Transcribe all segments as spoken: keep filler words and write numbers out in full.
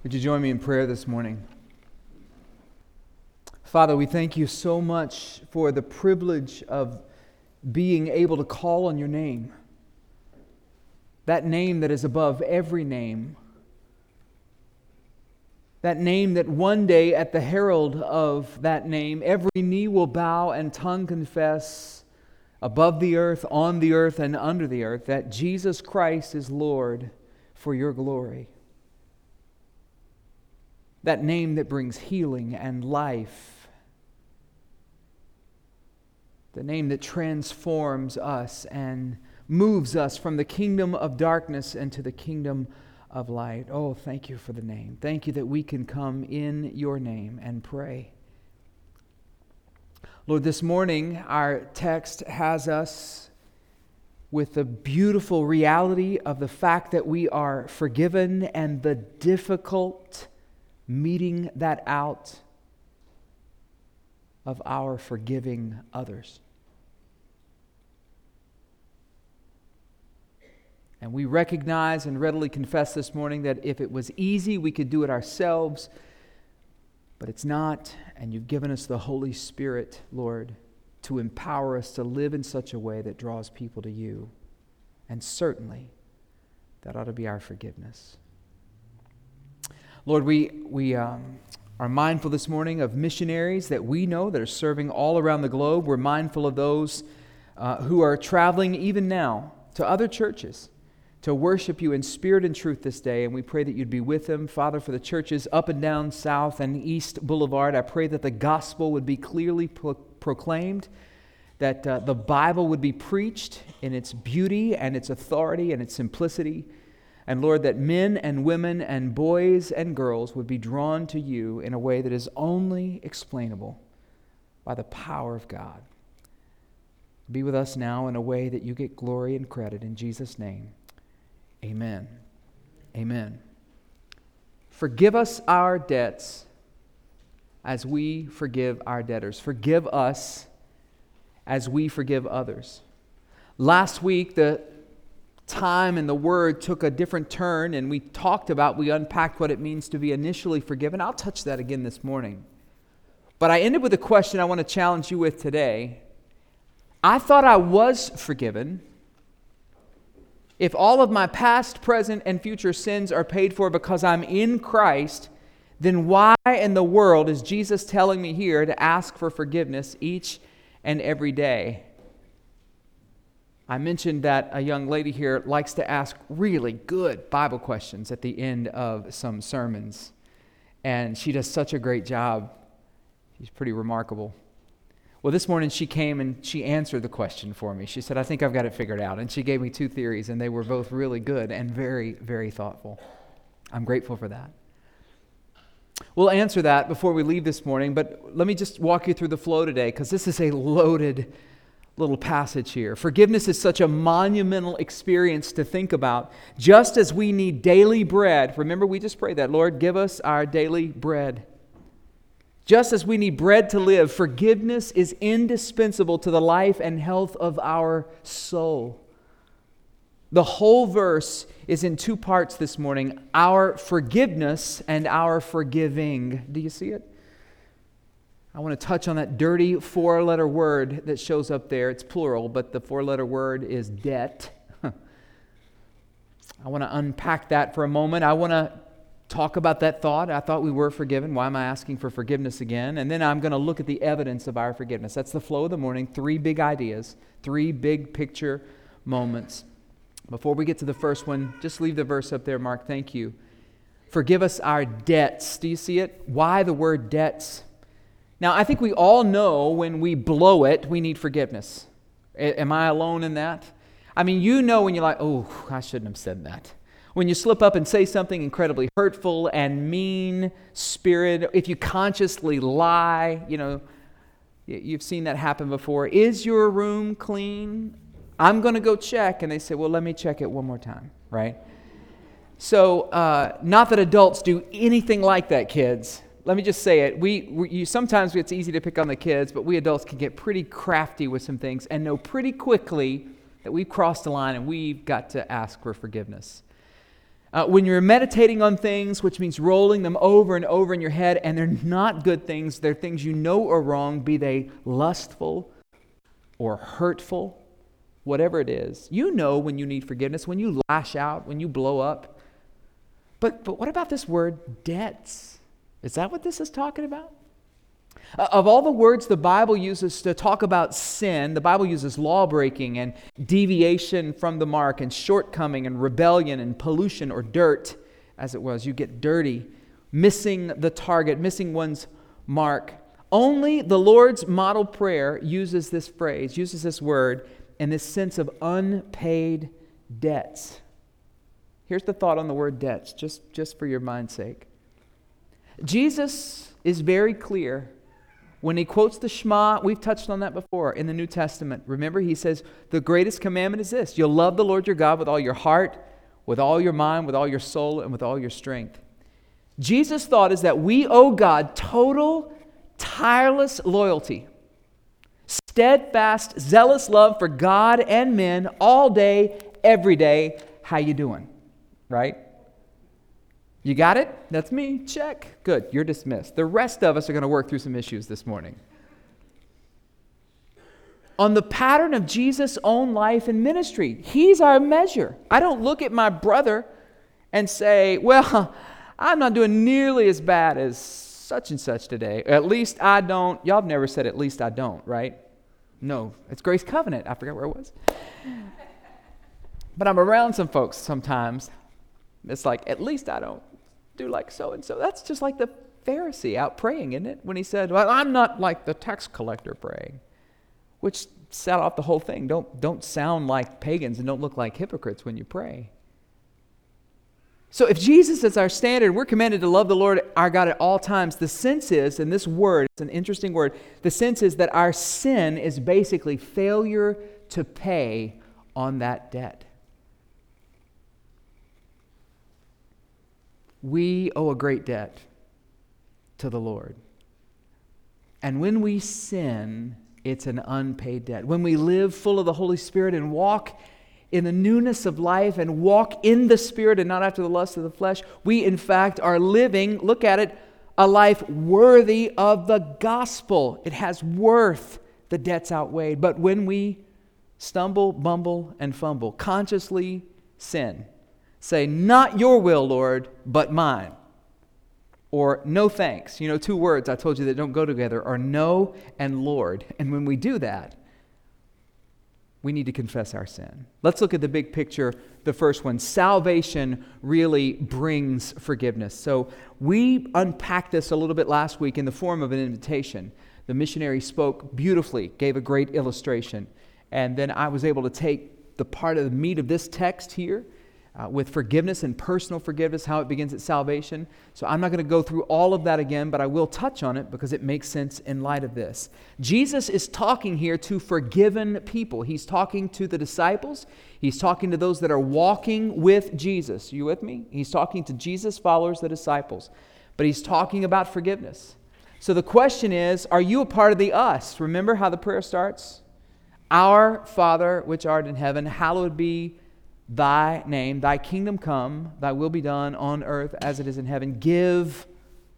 Would you join me in prayer this morning? Father, we thank you so much for the privilege of being able to call on your name. That name that is above every name. That name that one day at the herald of that name, every knee will bow and tongue confess above the earth, on the earth, and under the earth, that Jesus Christ is Lord for your glory. That name that brings healing and life. The name that transforms us and moves us from the kingdom of darkness into the kingdom of light. Oh, thank you for the name. Thank you that we can come in your name and pray. Lord, this morning our text has us with the beautiful reality of the fact that we are forgiven and the difficult meeting that out of our forgiving others. And we recognize and readily confess this morning that if it was easy, we could do it ourselves, but it's not, and you've given us the Holy Spirit, Lord, to empower us to live in such a way that draws people to you. And certainly, that ought to be our forgiveness. Lord, we, we um, are mindful this morning of missionaries that we know that are serving all around the globe. We're mindful of those uh, who are traveling even now to other churches to worship you in spirit and truth this day, and we pray that you'd be with them. Father, for the churches up and down South and East Boulevard, I pray that the gospel would be clearly pro- proclaimed, that uh, the Bible would be preached in its beauty and its authority and its simplicity. And Lord, that men and women and boys and girls would be drawn to you in a way that is only explainable by the power of God. Be with us now in a way that you get glory and credit. In Jesus' name, amen. Amen. Forgive us our debts as we forgive our debtors. Forgive us as we forgive others. Last week, the time and the word took a different turn, and we talked about, we unpacked what it means to be initially forgiven. I'll touch that again this morning. But I ended with a question I want to challenge you with today. I thought I was forgiven. If all of my past, present, and future sins are paid for because I'm in Christ, then why in the world is Jesus telling me here to ask for forgiveness each and every day? I mentioned that a young lady here likes to ask really good Bible questions at the end of some sermons. And she does such a great job. She's pretty remarkable. Well, this morning she came and she answered the question for me. She said, I think I've got it figured out. And she gave me two theories, and they were both really good and very, very thoughtful. I'm grateful for that. We'll answer that before we leave this morning, but let me just walk you through the flow today, because this is a loaded little passage here. Forgiveness is such a monumental experience to think about. Just as we need daily bread, remember we just prayed that, Lord, give us our daily bread. Just as we need bread to live, forgiveness is indispensable to the life and health of our soul. The whole verse is in two parts this morning, our forgiveness and our forgiving. Do you see it? I want to touch on that dirty four-letter word that shows up there. It's plural, but the four-letter word is debt. I want to unpack that for a moment. I want to talk about that thought. I thought we were forgiven. Why am I asking for forgiveness again? And then I'm going to look at the evidence of our forgiveness. That's the flow of the morning. Three big ideas, three big picture moments. Before we get to the first one, just leave the verse up there, Mark. Thank you. Forgive us our debts. Do you see it? Why the word debts? Now, I think we all know when we blow it, we need forgiveness. A- am I alone in that? I mean, you know when you're like, oh, I shouldn't have said that. When you slip up and say something incredibly hurtful and mean-spirited, if you consciously lie, you know, you've seen that happen before. Is your room clean? I'm going to go check. And they say, well, let me check it one more time, right? So, uh, not that adults do anything like that, kids. Let me just say it. We, we you, sometimes it's easy to pick on the kids, but we adults can get pretty crafty with some things and know pretty quickly that we've crossed the line and we've got to ask for forgiveness. Uh, when you're meditating on things, which means rolling them over and over in your head, and they're not good things, they're things you know are wrong, be they lustful or hurtful, whatever it is. You know when you need forgiveness, when you lash out, when you blow up. But, but what about this word debts? Is that what this is talking about? Uh, of all the words the Bible uses to talk about sin, the Bible uses law-breaking and deviation from the mark and shortcoming and rebellion and pollution or dirt, as it was. You get dirty, missing the target, missing one's mark. Only the Lord's model prayer uses this phrase, uses this word, and this sense of unpaid debts. Here's the thought on the word debts, just, just for your mind's sake. Jesus is very clear when he quotes the Shema. We've touched on that before in the New Testament. Remember, he says, the greatest commandment is this: you'll love the Lord your God with all your heart, with all your mind, with all your soul, and with all your strength. Jesus' thought is that we owe God total, tireless loyalty, steadfast, zealous love for God and men all day, every day. How you doing? Right? You got it? That's me. Check. Good. You're dismissed. The rest of us are going to work through some issues this morning. On the pattern of Jesus' own life and ministry, he's our measure. I don't look at my brother and say, well, I'm not doing nearly as bad as such and such today. At least I don't. Y'all have never said, at least I don't, right? No. It's Grace Covenant. I forgot where it was. But I'm around some folks sometimes. It's like, at least I don't do like so-and-so. That's just like the Pharisee out praying, isn't it? When he said, well, I'm not like the tax collector praying, which set off the whole thing. Don't, don't sound like pagans and don't look like hypocrites when you pray. So if Jesus is our standard, we're commanded to love the Lord our God at all times. The sense is, and this word, it's an interesting word, the sense is that our sin is basically failure to pay on that debt. We owe a great debt to the Lord. And when we sin, it's an unpaid debt. When we live full of the Holy Spirit and walk in the newness of life and walk in the Spirit and not after the lust of the flesh, we in fact are living, look at it, a life worthy of the gospel. It has worth. The debt's outweighed. But when we stumble, bumble, and fumble, consciously sin, say, not your will, Lord, but mine. Or no thanks. You know, two words I told you that don't go together are no and Lord. And when we do that, we need to confess our sin. Let's look at the big picture, the first one. Salvation really brings forgiveness. So we unpacked this a little bit last week in the form of an invitation. The missionary spoke beautifully, gave a great illustration. And then I was able to take the part of the meat of this text here, Uh, with forgiveness and personal forgiveness, how it begins at salvation. So I'm not going to go through all of that again, but I will touch on it because it makes sense in light of this. Jesus is talking here to forgiven people. He's talking to the disciples. He's talking to those that are walking with Jesus. You with me? He's talking to Jesus' followers, the disciples. But he's talking about forgiveness. So the question is, are you a part of the us? Remember how the prayer starts? Our Father, which art in heaven, hallowed be thy name, thy kingdom come, thy will be done on earth as it is in heaven. Give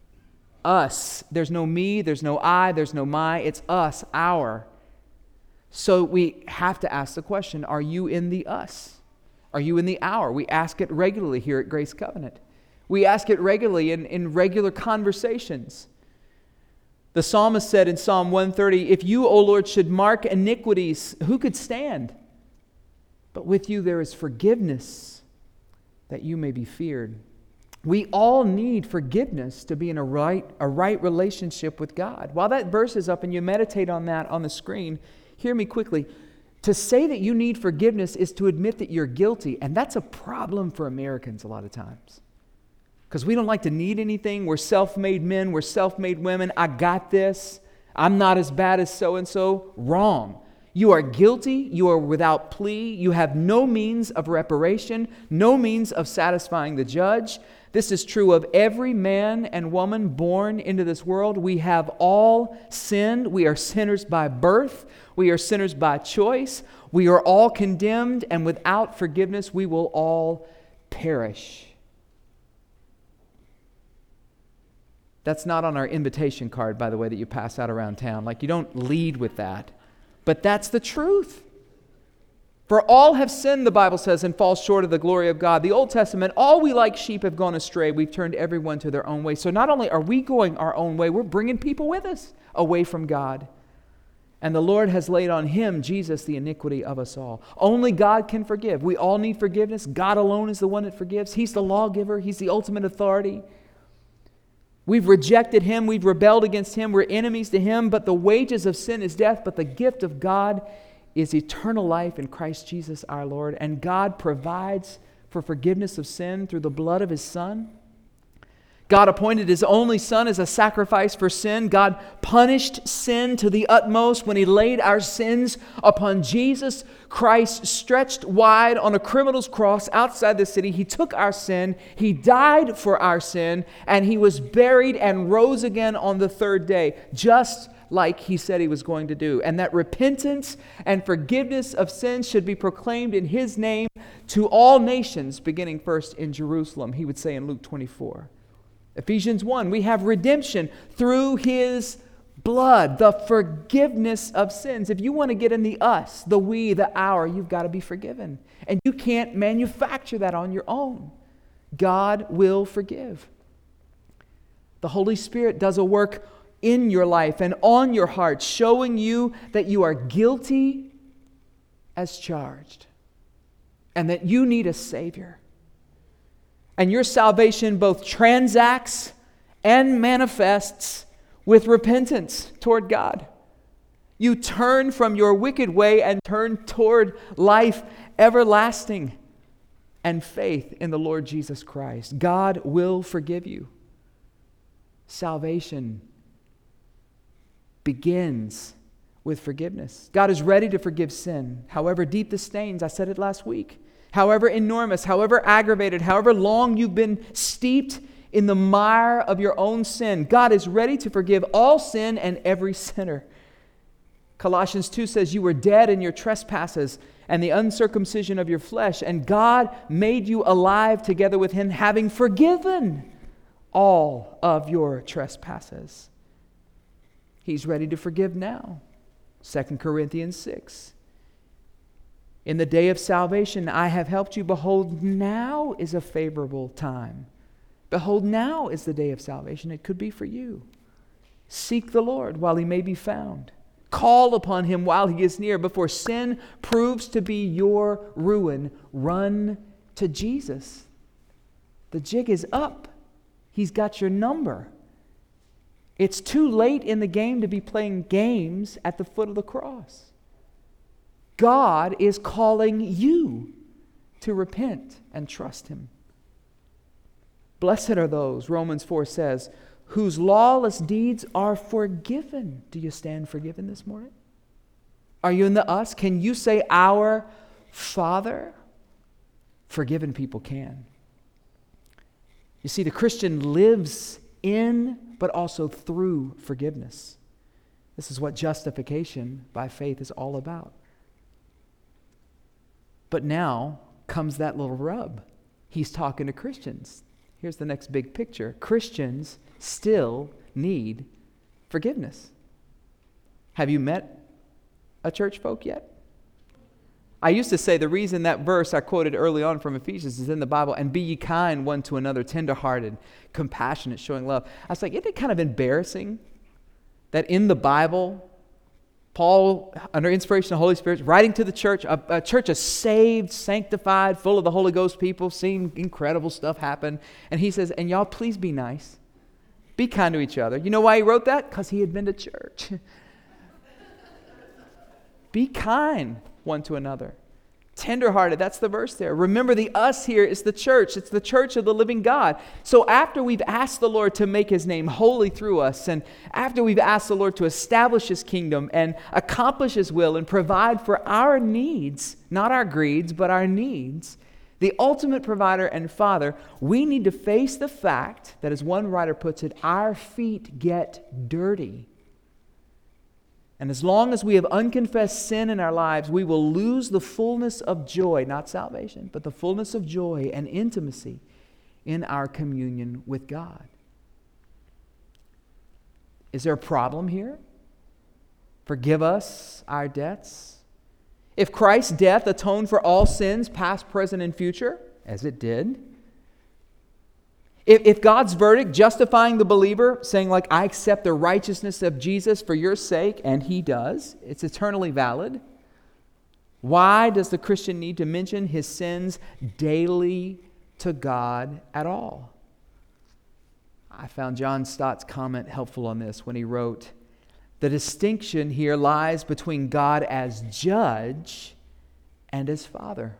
us. There's no me, there's no I, there's no my. It's us, our. So we have to ask the question, are you in the us? Are you in the our? We ask it regularly here at Grace Covenant. We ask it regularly in, in regular conversations. The psalmist said in Psalm one thirty, if you, O Lord, should mark iniquities, who could stand? But with you there is forgiveness, that you may be feared. We all need forgiveness to be in a right, a right relationship with God. While that verse is up and you meditate on that on the screen, hear me quickly. To say that you need forgiveness is to admit that you're guilty, and that's a problem for Americans a lot of times. Because we don't like to need anything. We're self-made men, we're self-made women. I got this. I'm not as bad as so-and-so. Wrong. You are guilty, you are without plea, you have no means of reparation, no means of satisfying the judge. This is true of every man and woman born into this world. We have all sinned. We are sinners by birth. We are sinners by choice. We are all condemned, and without forgiveness, we will all perish. That's not on our invitation card, by the way, that you pass out around town. Like, you don't lead with that. But that's the truth. For all have sinned, the Bible says, and fall short of the glory of God. The Old Testament, all we like sheep have gone astray. We've turned everyone to their own way. So not only are we going our own way, we're bringing people with us away from God. And the Lord has laid on Him, Jesus, the iniquity of us all. Only God can forgive. We all need forgiveness. God alone is the one that forgives. He's the lawgiver. He's the ultimate authority. We've rejected Him. We've rebelled against Him. We're enemies to Him. But the wages of sin is death. But the gift of God is eternal life in Christ Jesus our Lord. And God provides for forgiveness of sin through the blood of His Son. God appointed His only Son as a sacrifice for sin. God punished sin to the utmost when He laid our sins upon Jesus Christ, stretched wide on a criminal's cross outside the city. He took our sin, He died for our sin, and He was buried and rose again on the third day, just like He said He was going to do. And that repentance and forgiveness of sins should be proclaimed in His name to all nations, beginning first in Jerusalem, He would say in Luke twenty-four. Ephesians one, we have redemption through His blood, the forgiveness of sins. If you want to get in the us, the we, the our, you've got to be forgiven. And you can't manufacture that on your own. God will forgive. The Holy Spirit does a work in your life and on your heart, showing you that you are guilty as charged and that you need a Savior. And your salvation both transacts and manifests with repentance toward God. You turn from your wicked way and turn toward life everlasting and faith in the Lord Jesus Christ. God will forgive you. Salvation begins with forgiveness. God is ready to forgive sin, however deep the stains. I said it last week. However enormous, however aggravated, however long you've been steeped in the mire of your own sin, God is ready to forgive all sin and every sinner. Colossians two says, you were dead in your trespasses and the uncircumcision of your flesh, and God made you alive together with Him, having forgiven all of your trespasses. He's ready to forgive now. Second Corinthians six. In the day of salvation, I have helped you. Behold, now is a favorable time. Behold, now is the day of salvation. It could be for you. Seek the Lord while He may be found. Call upon Him while He is near. Before sin proves to be your ruin, run to Jesus. The jig is up. He's got your number. It's too late in the game to be playing games at the foot of the cross. God is calling you to repent and trust Him. Blessed are those, Romans four says, whose lawless deeds are forgiven. Do you stand forgiven this morning? Are you in the us? Can you say, our Father? Forgiven people can. You see, the Christian lives in, but also through forgiveness. This is what justification by faith is all about. But now comes that little rub. He's talking to Christians. Here's the next big picture. Christians still need forgiveness. Have you met a church folk yet? I used to say the reason that verse I quoted early on from Ephesians is in the Bible, and be ye kind one to another, tenderhearted, compassionate, showing love. I was like, isn't it kind of embarrassing that in the Bible, Paul, under inspiration of the Holy Spirit, writing to the church, a, a church of saved, sanctified, full of the Holy Ghost people, seeing incredible stuff happen. And he says, and y'all please be nice. Be kind to each other. You know why he wrote that? Because he had been to church. Be kind one to another. Tenderhearted, that's the verse there. Remember, the us here is the church. It's the church of the living God. So after we've asked the Lord to make His name holy through us, and after we've asked the Lord to establish His kingdom and accomplish His will and provide for our needs, not our greeds, but our needs, the ultimate provider and Father, we need to face the fact that, as one writer puts it, our feet get dirty. And as long as we have unconfessed sin in our lives, we will lose the fullness of joy, not salvation, but the fullness of joy and intimacy in our communion with God. Is there a problem here? Forgive us our debts. If Christ's death atoned for all sins, past, present, and future, as it did, if, if God's verdict justifying the believer, saying like, I accept the righteousness of Jesus for your sake, and he does, it's eternally valid, why does the Christian need to mention his sins daily to God at all? I found John Stott's comment helpful on this when he wrote, the distinction here lies between God as judge and as father.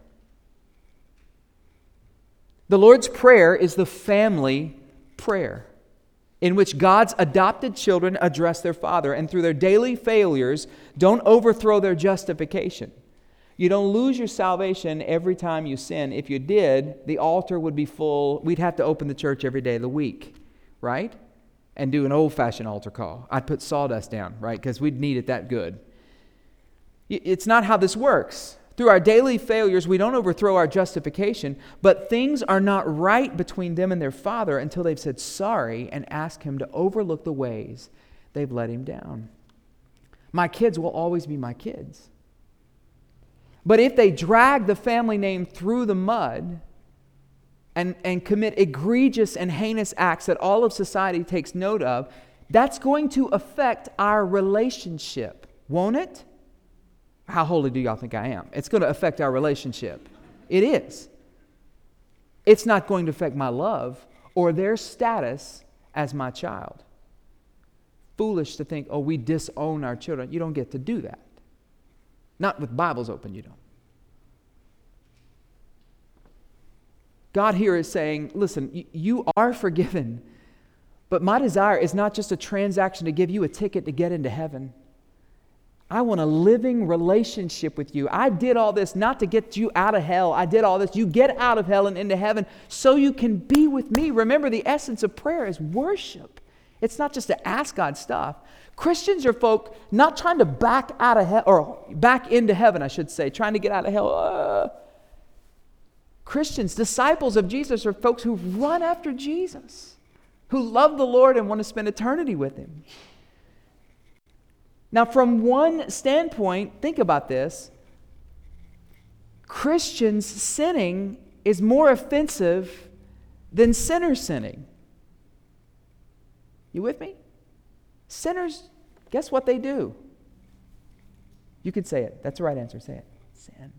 The Lord's Prayer is the family prayer in which God's adopted children address their father, and through their daily failures don't overthrow their justification. You don't lose your salvation every time you sin. If you did, the altar would be full. We'd have to open the church every day of the week, right? And do an old-fashioned altar call. I'd put sawdust down, right? Because we'd need it that good. It's not how this works. Through our daily failures, we don't overthrow our justification, but things are not right between them and their father until they've said sorry and asked him to overlook the ways they've let him down. My kids will always be my kids. But if they drag the family name through the mud, And, and commit egregious and heinous acts that all of society takes note of, that's going to affect our relationship, won't it? How holy do y'all think I am? It's going to affect our relationship. It is. It's not going to affect my love or their status as my child. Foolish to think, oh, we disown our children. You don't get to do that. Not with Bibles open, you don't. God here is saying, listen, you are forgiven, but my desire is not just a transaction to give you a ticket to get into heaven. I want a living relationship with you. I did all this not to get you out of hell. I did all this. You get out of hell and into heaven so you can be with me. Remember, the essence of prayer is worship. It's not just to ask God stuff. Christians are folk not trying to back out of hell, or back into heaven, I should say, trying to get out of hell. Uh, Christians, disciples of Jesus, are folks who run after Jesus, who love the Lord and want to spend eternity with him. Now, from one standpoint, think about this. Christians sinning is more offensive than sinners sinning. You with me? Sinners, guess what they do? You could say it. That's the right answer. Say it. Sin.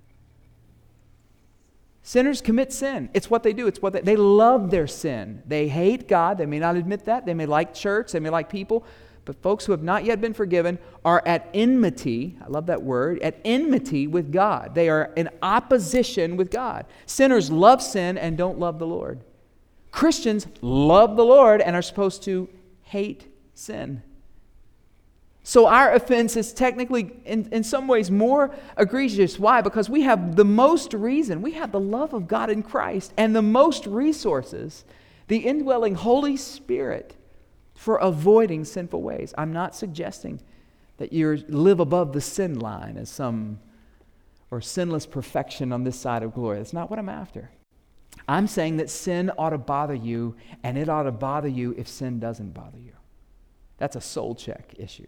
Sinners commit sin. It's what they do. It's what they, they love their sin. They hate God. They may not admit that. They may like church. They may like people. But folks who have not yet been forgiven are at enmity, I love that word, at enmity with God. They are in opposition with God. Sinners love sin and don't love the Lord. Christians love the Lord and are supposed to hate sin. So our offense is technically, in, in some ways, more egregious. Why? Because we have the most reason. We have the love of God in Christ and the most resources, the indwelling Holy Spirit, for avoiding sinful ways. I'm not suggesting that you live above the sin line as some, or sinless perfection on this side of glory. That's not what I'm after. I'm saying that sin ought to bother you, and it ought to bother you if sin doesn't bother you. That's a soul check issue.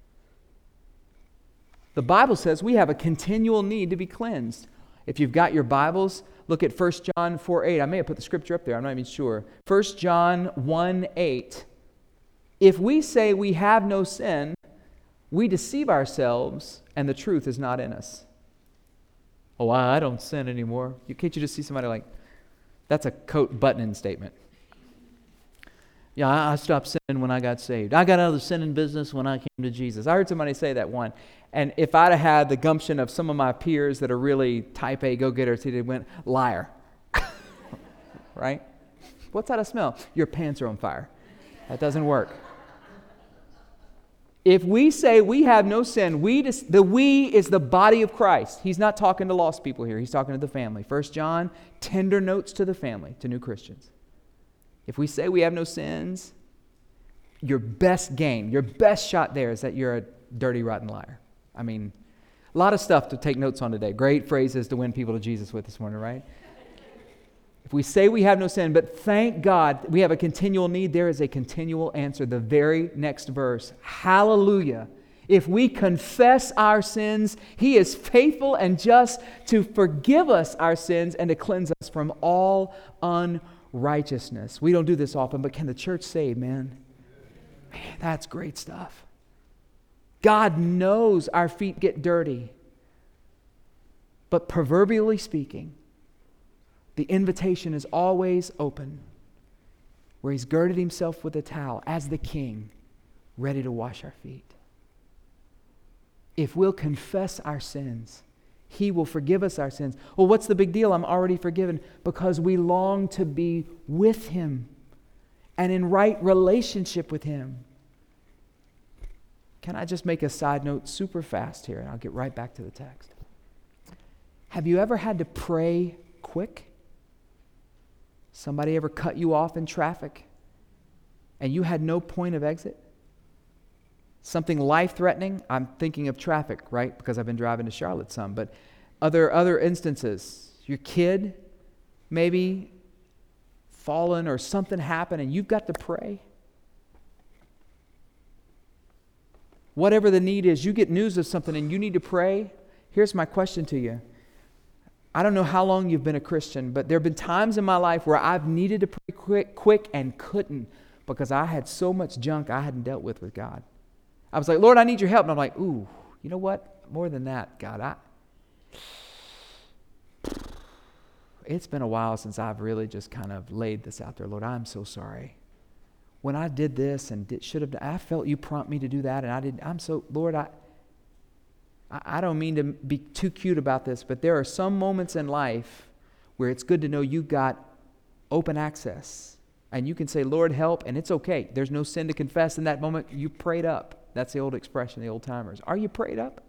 The Bible says we have a continual need to be cleansed. If you've got your Bibles, look at First John four eight. I may have put the scripture up there. I'm not even sure. First John one eight. If we say we have no sin, we deceive ourselves, and the truth is not in us. Oh, I don't sin anymore. You can't you just see somebody like, that's a coat buttoning statement. Yeah, I, I stopped sinning when I got saved. I got out of the sinning business when I came to Jesus. I heard somebody say that one. And if I'd have had the gumption of some of my peers that are really type A go-getters, they went, liar. Right? What's that I smell? Your pants are on fire. That doesn't work. If we say we have no sin, we dis- the we is the body of Christ. He's not talking to lost people here. He's talking to the family. First John, tender notes to the family, to new Christians. If we say we have no sins, your best game, your best shot there is that you're a dirty, rotten liar. I mean, a lot of stuff to take notes on today. Great phrases to win people to Jesus with this morning, right? If we say we have no sin, but thank God we have a continual need, there is a continual answer. The very next verse, hallelujah. If we confess our sins, He is faithful and just to forgive us our sins and to cleanse us from all unrighteousness. We don't do this often, but can the church say amen? Man, that's great stuff. God knows our feet get dirty. But proverbially speaking, the invitation is always open, where He's girded Himself with a towel as the King, ready to wash our feet. If we'll confess our sins, He will forgive us our sins. Well, what's the big deal? I'm already forgiven. Because we long to be with Him and in right relationship with Him. Can I just make a side note super fast here, and I'll get right back to the text. Have you ever had to pray quick? Somebody ever cut you off in traffic and you had no point of exit? Something life-threatening? I'm thinking of traffic, right? Because I've been driving to Charlotte some. But other other instances, your kid maybe fallen or something happened and you've got to pray. Whatever the need is, you get news of something and you need to pray. Here's my question to you. I don't know how long you've been a Christian, but there have been times in my life where I've needed to pray quick, quick and couldn't because I had so much junk I hadn't dealt with with God. I was like, Lord, I need your help. And I'm like, ooh, you know what? More than that, God, I... It's been a while since I've really just kind of laid this out there. Lord, I'm so sorry. When I did this and did, should have, I felt you prompt me to do that, and I didn't. I'm so, Lord, I... I don't mean to be too cute about this, but there are some moments in life where it's good to know you've got open access. And you can say, Lord, help, and it's okay. There's no sin to confess in that moment. You prayed up. That's the old expression, the old timers. Are you prayed up?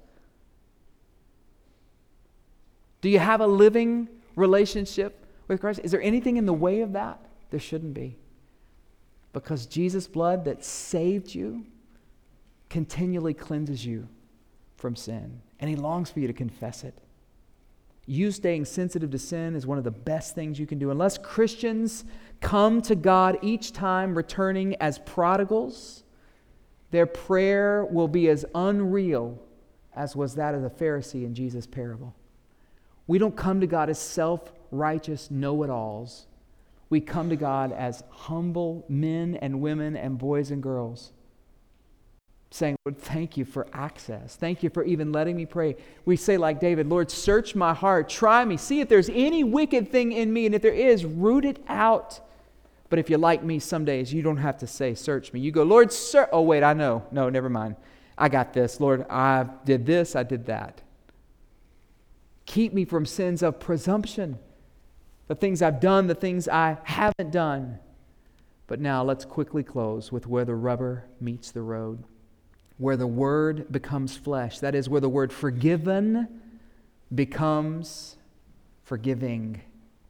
Do you have a living relationship with Christ? Is there anything in the way of that? There shouldn't be. Because Jesus' blood that saved you continually cleanses you from sin, and He longs for you to confess it. You staying sensitive to sin is one of the best things you can do. Unless Christians come to God each time returning as prodigals, their prayer will be as unreal as was that of the Pharisee in Jesus' parable. We don't come to God as self-righteous know-it-alls. We come to God as humble men and women and boys and girls, saying, Lord, thank you for access. Thank you for even letting me pray. We say like David, Lord, search my heart. Try me. See if there's any wicked thing in me. And if there is, root it out. But if you're like me some days, you don't have to say, search me. You go, Lord, sir. Oh, wait, I know. No, never mind. I got this. Lord, I did this. I did that. Keep me from sins of presumption. The things I've done, the things I haven't done. But now let's quickly close with where the rubber meets the road. Where the word becomes flesh. That is where the word forgiven becomes forgiving.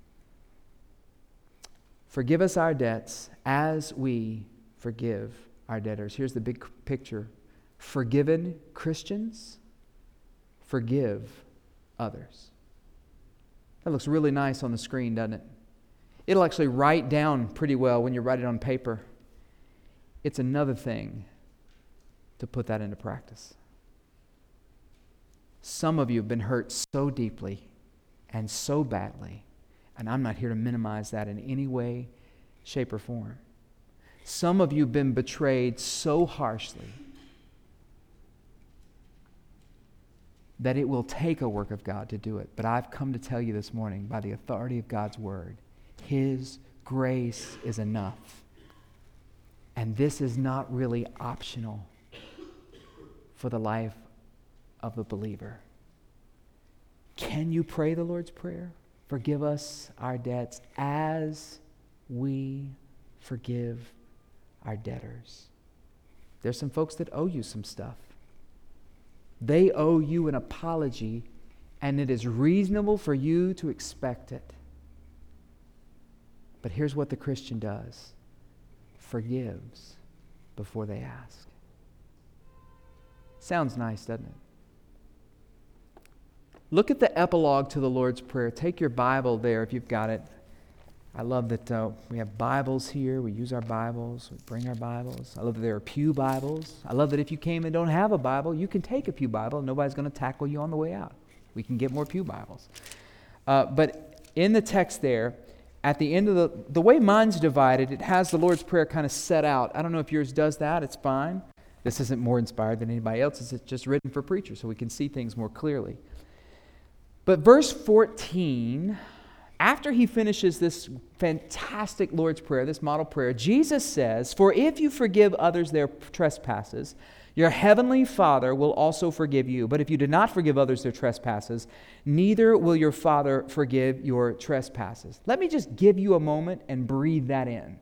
Forgive us our debts as we forgive our debtors. Here's the big picture. Forgiven Christians forgive others. That looks really nice on the screen, doesn't it? It'll actually write down pretty well when you write it on paper. It's another thing to put that into practice. Some of you have been hurt so deeply and so badly, and I'm not here to minimize that in any way, shape, or form. Some of you have been betrayed so harshly that it will take a work of God to do it. But I've come to tell you this morning, by the authority of God's word, His grace is enough. And this is not really optional for the life of the believer. Can you pray the Lord's Prayer? Forgive us our debts as we forgive our debtors. There's some folks that owe you some stuff. They owe you an apology, and it is reasonable for you to expect it. But here's what the Christian does. Forgives before they ask. Sounds nice, doesn't it? Look at the epilogue to the Lord's Prayer. Take your Bible there if you've got it. I love that uh, we have Bibles here. We use our Bibles. We bring our Bibles. I love that there are pew Bibles. I love that if you came and don't have a Bible, you can take a pew Bible. Nobody's going to tackle you on the way out. We can get more pew Bibles. Uh, but in the text there, at the end of the, the way mine's divided, it has the Lord's Prayer kind of set out. I don't know if yours does that. It's fine. This isn't more inspired than anybody else's. It's just written for preachers so we can see things more clearly. But verse fourteen, after he finishes this fantastic Lord's Prayer, this model prayer, Jesus says, "For if you forgive others their trespasses, your heavenly Father will also forgive you. But if you do not forgive others their trespasses, neither will your Father forgive your trespasses." Let me just give you a moment and breathe that in.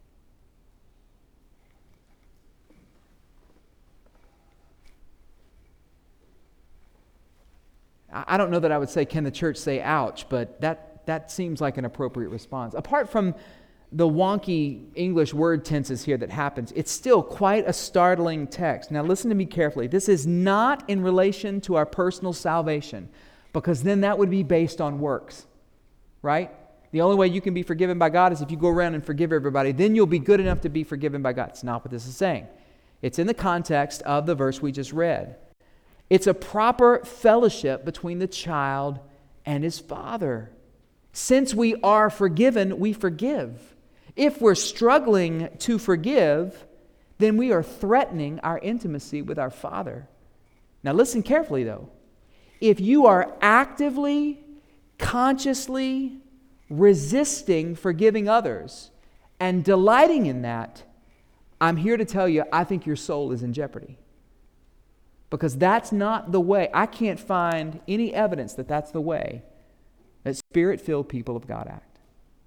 I don't know that I would say, can the church say ouch, but that, that seems like an appropriate response. Apart from the wonky English word tenses here that happens, it's still quite a startling text. Now listen to me carefully. This is not in relation to our personal salvation, because then that would be based on works, right? The only way you can be forgiven by God is if you go around and forgive everybody. Then you'll be good enough to be forgiven by God. It's not what this is saying. It's in the context of the verse we just read. It's a proper fellowship between the child and his father. Since we are forgiven, we forgive. If we're struggling to forgive, then we are threatening our intimacy with our Father. Now listen carefully though. If you are actively, consciously resisting forgiving others and delighting in that, I'm here to tell you, I think your soul is in jeopardy. Because that's not the way. I can't find any evidence that that's the way that Spirit-filled people of God act.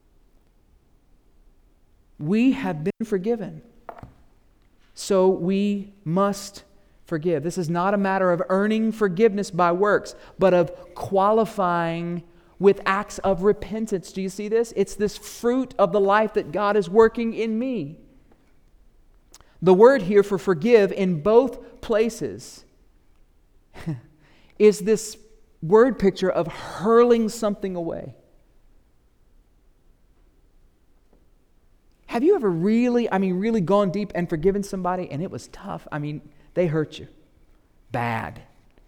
We have been forgiven, so we must forgive. This is not a matter of earning forgiveness by works, but of qualifying with acts of repentance. Do you see this? It's this fruit of the life that God is working in me. The word here for forgive in both places is this word picture of hurling something away. Have you ever really, I mean, really gone deep and forgiven somebody and it was tough? I mean, they hurt you bad.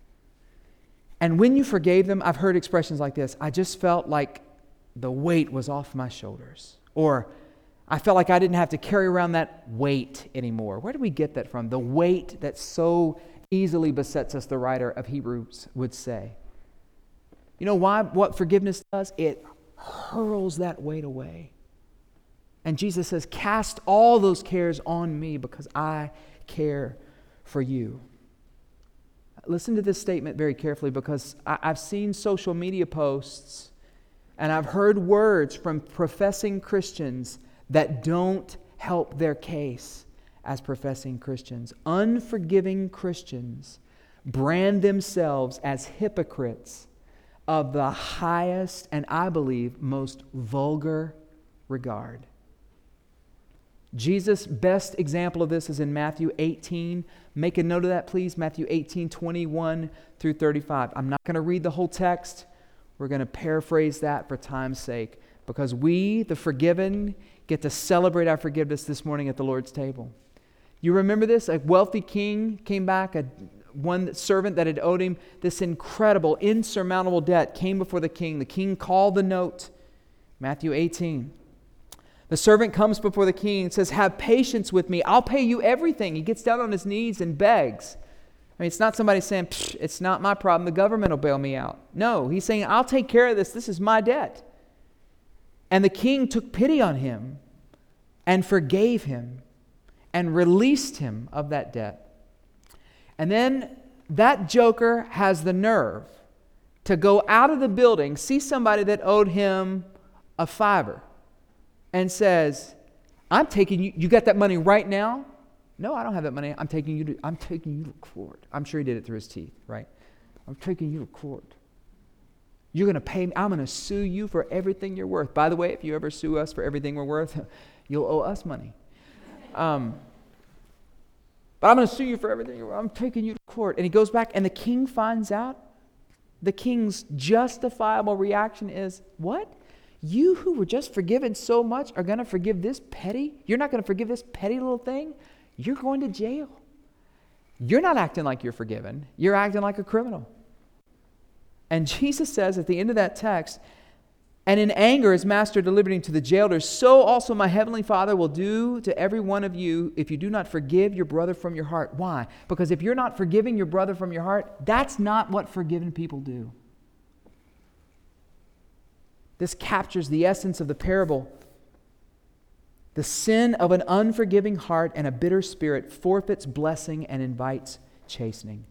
And when you forgave them, I've heard expressions like this: I just felt like the weight was off my shoulders. Or I felt like I didn't have to carry around that weight anymore. Where do we get that from? The weight that so easily besets us, the writer of Hebrews would say. You know why? What forgiveness does? It hurls that weight away. And Jesus says, cast all those cares on me because I care for you. Listen to this statement very carefully, because I, I've seen social media posts and I've heard words from professing Christians that don't help their case as professing Christians. Unforgiving Christians brand themselves as hypocrites of the highest and, I believe, most vulgar regard. Jesus' best example of this is in Matthew eighteen. Make a note of that, please. Matthew eighteen, twenty-one through thirty-five. I'm not going to read the whole text. We're going to paraphrase that for time's sake, because we, the forgiven, get to celebrate our forgiveness this morning at the Lord's table. You remember this? A wealthy king came back, a one servant that had owed him this incredible, insurmountable debt came before the king. The king called the note. Matthew eighteen. The servant comes before the king and says, have patience with me. I'll pay you everything. He gets down on his knees and begs. I mean, it's not somebody saying, it's not my problem. The government will bail me out. No, he's saying, I'll take care of this. This is my debt. And the king took pity on him and forgave him and released him of that debt. And then that joker has the nerve to go out of the building, see somebody that owed him a fiver, and says, I'm taking you, you got that money right now? No, I don't have that money. I'm taking you to, I'm taking you to court. I'm sure he did it through his teeth, right? I'm taking you to court. You're going to pay me. I'm going to sue you for everything you're worth. By the way, if you ever sue us for everything we're worth, you'll owe us money. Um, but I'm going to sue you for everything you're worth. I'm taking you to court. And he goes back, and the king finds out. The king's justifiable reaction is, what? You who were just forgiven so much are going to forgive this petty? You're not going to forgive this petty little thing? You're going to jail. You're not acting like you're forgiven. You're acting like a criminal. And Jesus says at the end of that text, and in anger his master delivered him to the jailers, so also my heavenly Father will do to every one of you if you do not forgive your brother from your heart. Why? Because if you're not forgiving your brother from your heart, that's not what forgiven people do. This captures the essence of the parable. The sin of an unforgiving heart and a bitter spirit forfeits blessing and invites chastening.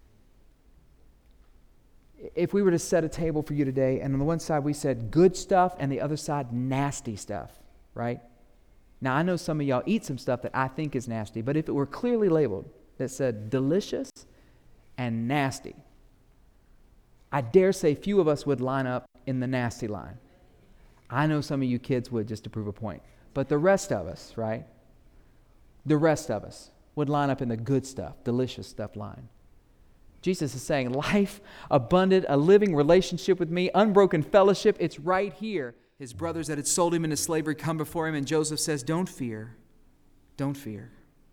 If we were to set a table for you today, and on the one side we said good stuff and the other side nasty stuff, right? Now I know some of y'all eat some stuff that I think is nasty, but if it were clearly labeled that said delicious and nasty, I dare say few of us would line up in the nasty line. I know some of you kids would, just to prove a point. But the rest of us, right? The rest of us would line up in the good stuff, delicious stuff line. Jesus is saying life, abundant, a living relationship with me, unbroken fellowship, it's right here. His brothers that had sold him into slavery come before him, and Joseph says, don't fear, don't fear.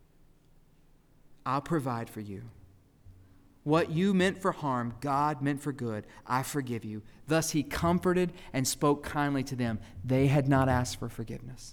I'll provide for you. What you meant for harm, God meant for good. I forgive you. Thus he comforted and spoke kindly to them. They had not asked for forgiveness.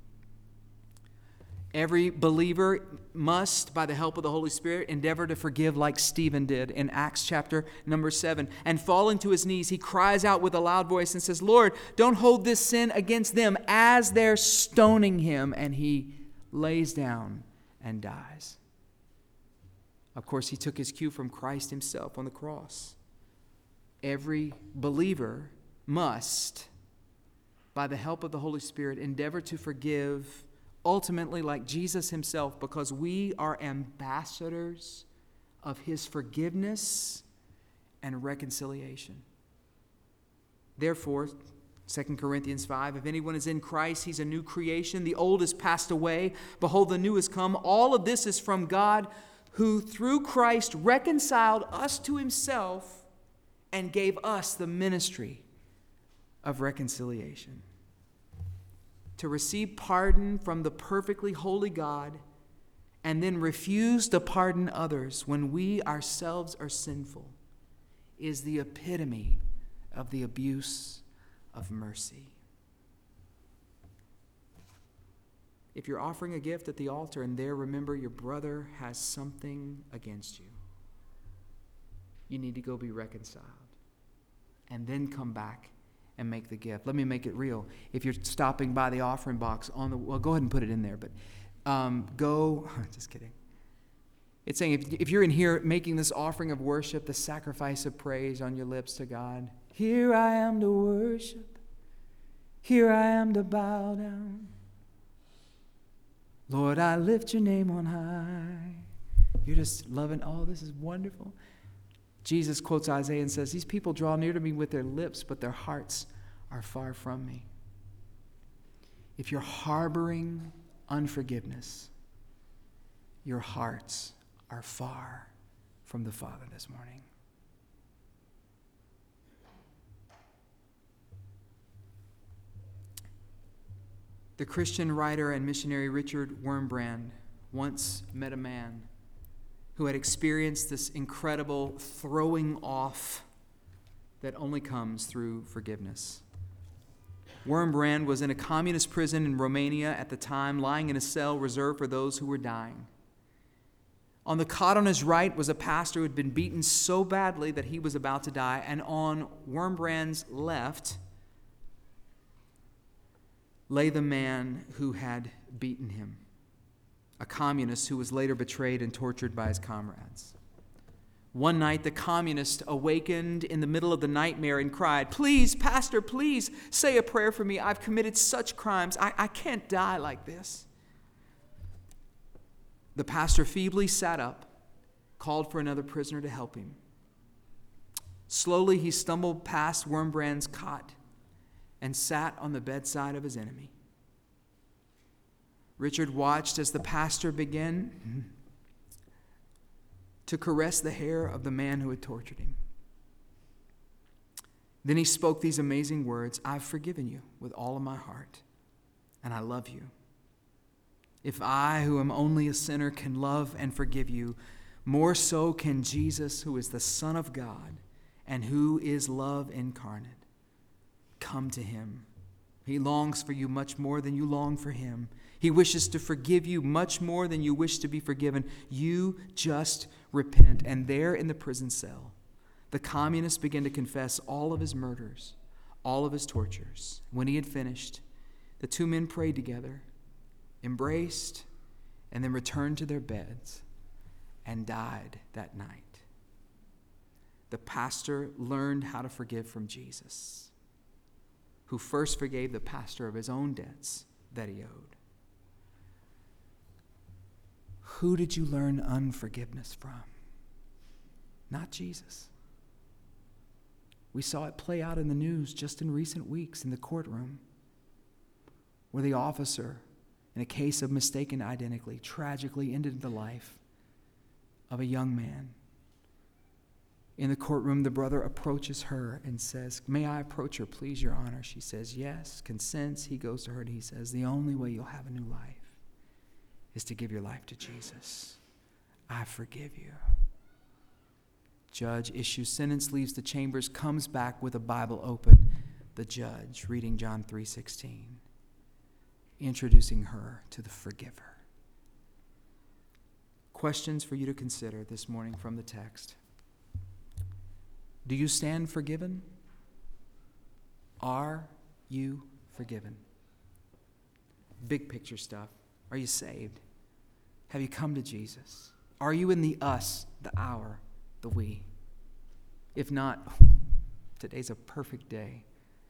Every believer must, by the help of the Holy Spirit, endeavor to forgive like Stephen did in Acts chapter number seven. And falling to his knees, he cries out with a loud voice and says, Lord, don't hold this sin against them, as they're stoning him. And he lays down and dies. Of course, he took his cue from Christ himself on the cross. Every believer must, by the help of the Holy Spirit, endeavor to forgive ultimately like Jesus himself, because we are ambassadors of his forgiveness and reconciliation. Therefore, Second Corinthians five, if anyone is in Christ, he's a new creation. The old has passed away. Behold, the new has come. All of this is from God, who through Christ reconciled us to himself and gave us the ministry of reconciliation. To receive pardon from the perfectly holy God and then refuse to pardon others when we ourselves are sinful is the epitome of the abuse of mercy. If you're offering a gift at the altar and there remember your brother has something against you, you need to go be reconciled and then come back and make the gift. Let me make it real. If you're stopping by the offering box on the, well, go ahead and put it in there, but um, go, just kidding. It's saying if, if you're in here making this offering of worship, the sacrifice of praise on your lips to God, here I am to worship, here I am to bow down. Lord, I lift your name on high. You're just loving, oh, this is wonderful. Jesus quotes Isaiah and says, these people draw near to me with their lips, but their hearts are far from me. If you're harboring unforgiveness, your hearts are far from the Father this morning. The Christian writer and missionary Richard Wurmbrand once met a man who had experienced this incredible throwing off that only comes through forgiveness. Wurmbrand was in a communist prison in Romania at the time, lying in a cell reserved for those who were dying. On the cot on his right was a pastor who had been beaten so badly that he was about to die, and on Wurmbrand's left lay the man who had beaten him, a communist who was later betrayed and tortured by his comrades. One night, the communist awakened in the middle of the nightmare and cried, "Please, Pastor, please say a prayer for me. I've committed such crimes. I, I can't die like this." The pastor feebly sat up, called for another prisoner to help him. Slowly, he stumbled past Wurmbrand's cot and sat on the bedside of his enemy. Richard watched as the pastor began to caress the hair of the man who had tortured him. Then he spoke these amazing words, I've forgiven you with all of my heart, and I love you. If I, who am only a sinner, can love and forgive you, more so can Jesus, who is the Son of God and who is love incarnate. Come to him. He longs for you much more than you long for him. He wishes to forgive you much more than you wish to be forgiven. You just repent. And there in the prison cell, the communist began to confess all of his murders, all of his tortures. When he had finished, the two men prayed together, embraced, and then returned to their beds and died that night. The pastor learned how to forgive from Jesus, who first forgave the pastor of his own debts that he owed. Who did you learn unforgiveness from? Not Jesus. We saw it play out in the news just in recent weeks in the courtroom, where the officer, in a case of mistaken identity, tragically ended the life of a young man. In the courtroom, the brother approaches her and says, may I approach her, please, Your Honor? She says, yes, consents. He goes to her and he says, the only way you'll have a new life is to give your life to Jesus. I forgive you. Judge issues sentence, leaves the chambers, comes back with a Bible open. The judge reading John three sixteen, introducing her to the forgiver. Questions for you to consider this morning from the text. Do you stand forgiven? Are you forgiven? Big picture stuff. Are you saved? Have you come to Jesus? Are you in the us, the our, the we? If not, today's a perfect day.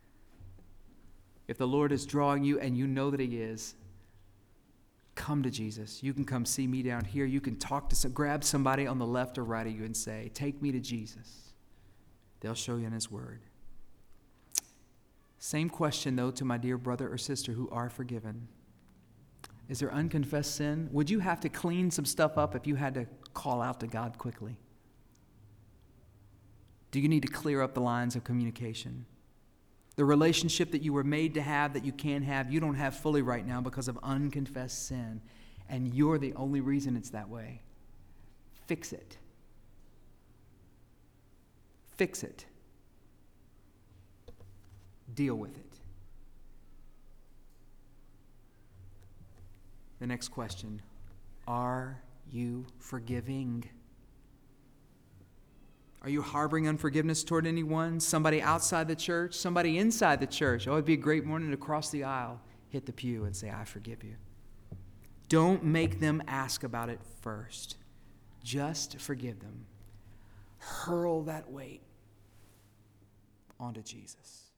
If the Lord is drawing you and you know that he is, come to Jesus. You can come see me down here. You can talk to some, grab somebody on the left or right of you and say, take me to Jesus. They'll show you in his word. Same question, though, to my dear brother or sister who are forgiven. Is there unconfessed sin? Would you have to clean some stuff up if you had to call out to God quickly? Do you need to clear up the lines of communication? The relationship that you were made to have, that you can have, you don't have fully right now because of unconfessed sin. And you're the only reason it's that way. Fix it. Fix it. Deal with it. The next question, are you forgiving? Are you harboring unforgiveness toward anyone? Somebody outside the church? Somebody inside the church? Oh, it'd be a great morning to cross the aisle, hit the pew and say, I forgive you. Don't make them ask about it first. Just forgive them. Hurl that weight onto Jesus.